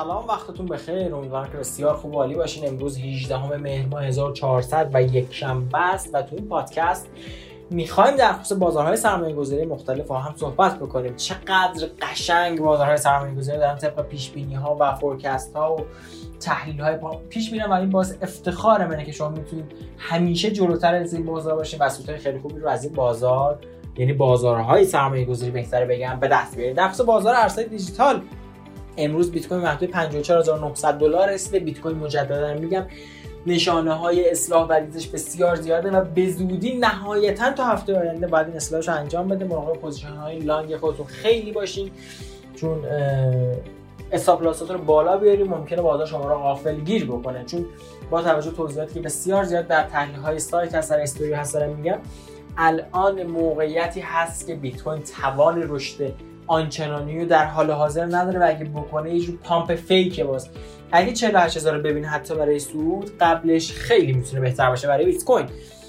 سلام، وقتتون بخیر. امیدوارم که بسیار خوب و عالی باشین. امروز 18 مهر ماه 1400 و یک شنبه است و تو این پادکست میخوایم در خصوص بازارهای سرمایه‌گذاری مختلف با هم صحبت بکنیم. چقدر قشنگ بازارهای سرمایه‌گذاری دارن طبق پیش‌بینی‌ها و فورکست‌ها و تحلیل‌های پیش میرن و این باعث افتخار منه که شما میتونید همیشه جلوتر از این بازار باشین و سودهای خیلی خوبی رو از این بازار، یعنی بازارهای سرمایه‌گذاری بهتره بگم، به دست بیارید. در خصوص بازار ارزهای دیجیتال امروز بیت کوین محدود 54900 دلار رسیده. بیت کوین مجددا میگم نشانه‌های اصلاح و ریزش بسیار زیاده و به زودی نهایتاً تا هفته آینده باید این اصلاحش رو انجام بده. مراقب پوزیشن‌های لانگ خودتون خیلی باشین، چون استاپ لاساتون رو بالا بیارید، ممکنه بازار شما رو غافلگیر بکنه. چون با توجه به توضیحاتی که بسیار زیاد در تحلیل‌های سایت هست، در استوری هست دارم میگم، الان موقعیتی هست که بیت کوین توان رشد آنچنانی رو در حال حاضر نداره و اگه بکنه یه جور پامپ فیکه. باز اگه 48000 رو ببین حتی برای صعود، قبلش خیلی میتونه بهتر باشه برای بیت کوین.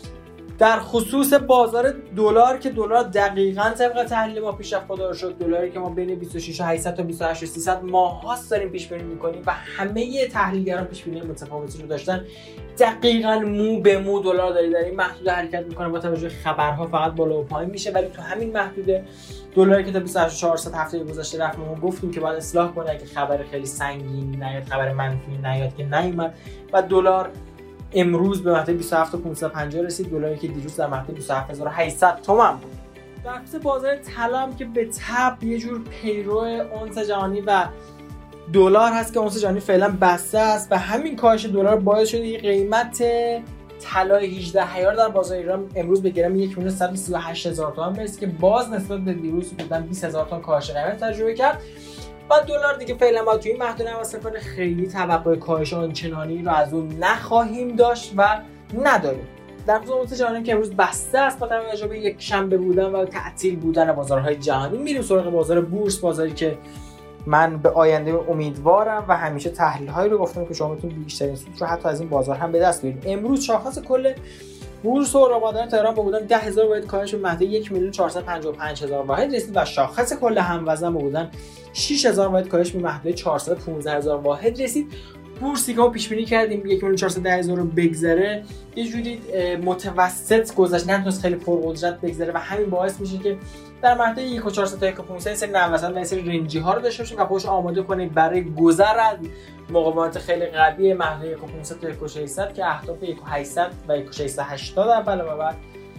در خصوص بازار دلار که دلار دقیقاً طبق تحلیل ما پیشرفت خدا رو شد، دلاری که ما بین 26800 تا 28300 ماه‌هاست داریم پیش بینی می‌کنیم و همه تحلیلگران پیش بینی متفاوتی رو داشتن. دقیقاً مو به مو دلار در این محدود حرکت می‌کنه، با توجه به خبرها فقط بالا و پایین میشه، ولی تو همین محدوده دلاری که تا 28400 هفته گذشته رفت، ما گفتیم که باید اصلاح کنه اگه خبر خیلی سنگینی نیاد، خبر منفی نیاد که نیومد و دلار امروز به محدود 27550 رسید. دلاری که دیروز در محدود 27800 تومان بود. در خصوص بازار طلا که به تبع یه جور پیرو اونس جهانی و دلار هست که اونس جهانی فعلا بسته است و همین کاهش دلار باعث شده قیمت طلای 18 عیار در بازار ایران امروز به گرم 1,138,000 تومان برسید که باز نسبت به دیروز بودن 20000 تومان کاهش قیمت تجربه کرد و دلار دیگه فعلا با توی این محدوده واسه کنه. خیلی توقع کاهش آنچنانی رو از اون نخواهیم داشت و نداریم. در خصوص اونس جهانی که امروز بسته است با توجه به یک شنبه بودن و تعطیل بودن بازارهای جهانی، میریم سراغ بازار بورس، بازاری که من به آینده امیدوارم و همیشه تحلیل‌هایی رو گفتم که شما میتونید بیشترین سود رو حتی از این بازار هم به دست بیارید. امروز شاخص کل بورس و ربادان تهران با بودن 10000 واحد کاهش به محدود 1,455,000 واحد رسید و شاخص کل هموزن با بودن 6000 واحد کاهش به محدود 415,000 واحد رسید. بورسی که ما پیش بینی کردیم 1,410,000 رو بگذره، یه جوری متوسط گذشت، نتونست خیلی پرقدرت بگذره و همین باعث میشه که در محدود 1,400 تا 1,500 سری نوسان و سری رنجی ها رو داشته باشیم و خودش آماده کنید برای گذر از مقاومت خیلی قوی محدود 1,500 تا 1,600 که اهداف 1,800 و 1,680 علاوه بر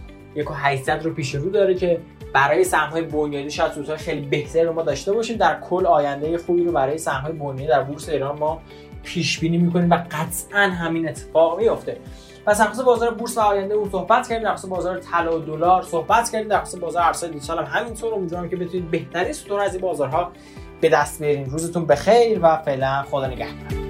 1,800 رو پیش رو داره که برای سهم‌های بنیادی شاید سودهای خیلی بهتری رو ما داشته باشیم. در کل آینده خوبی رو برای سهم‌های بنیادی در بورس ایران ما پیش بینی می‌کنیم و قطعاً همین اتفاق میفته. پس در خصوص بازار بورس و آینده اون صحبت کردیم، در خصوص بازار طلا و دلار صحبت کردیم، در خصوص بازار ارزهای دیجیتال هم همینطور. امیدوارم که بتونید بهترین سود از این بازارها به دست بیارین. روزتون بخیر و فعلا خدا نگهدار.